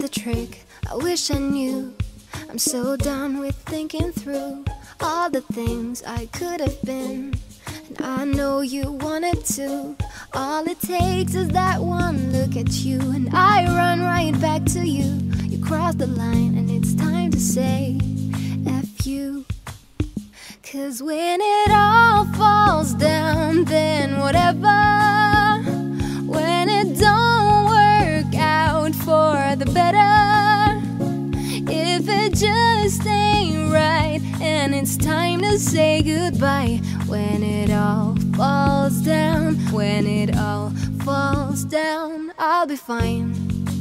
a trick, I wish I knew. I'm so done with thinking through all the things I could have been. And I know you wanted to. All it takes is that one look at you, and I run right back to you. You cross the line and it's time to say F you. 'Cause when it all falls down, then whatever. When it don't work out for the better, if it just ain't right and it's time to say goodbye. When it all falls down, when it all falls down, I'll be fine.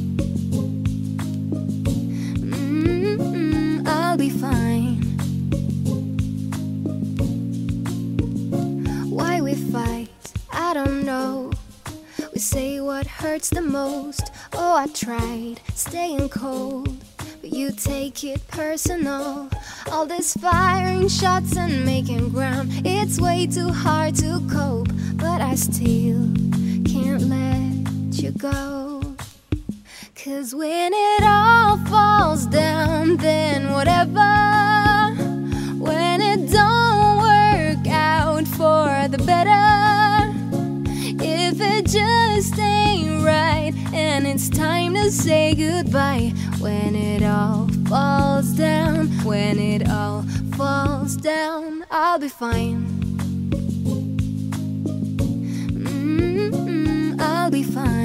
I'll be fine. Why we fight, I don't know. We say what hurts the most. Oh, I tried staying cold, but you take it personal. All this firing shots and making ground, it's way too hard to cope. But I still can't let you go. 'Cause when it all falls down, then whatever. When it don't work out for the better, if it just ain't right and it's time to say goodbye. When it all falls down, when it all falls down, I'll be fine. I'll be fine.